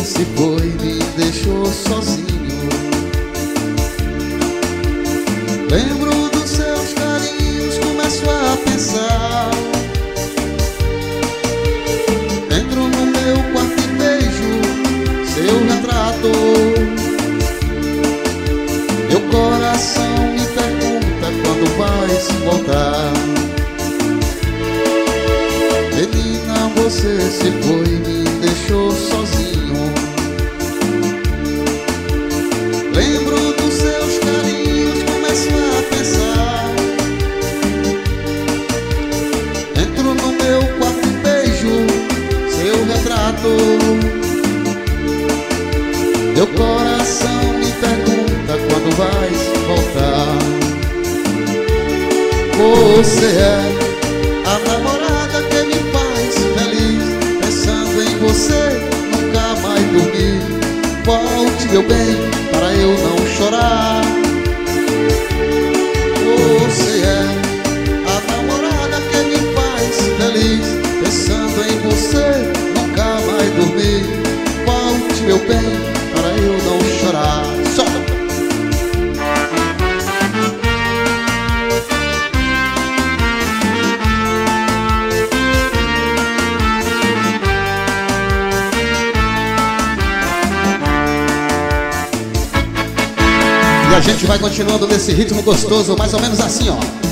se foi e me deixou sozinho. Lembro dos seus carinhos, começo a pensar. Entro no meu quarto e beijo seu retrato. Meu coração me pergunta quando vais voltar. Menina, você se foi e me deixou sozinho. Lembro dos seus carinhos, começo a pensar. Entro no meu quarto e beijo seu retrato. Meu coração me pergunta quando vais voltar. Você é a namorada que me faz feliz. Pensando em você, nunca mais dormir. Volte, meu bem, para eu não chorar. Você é a namorada que me faz feliz. Pensando em você, nunca mais dormir. Volte, meu bem, para eu não chorar. Solta! E a gente vai continuando nesse ritmo gostoso, mais ou menos assim, ó.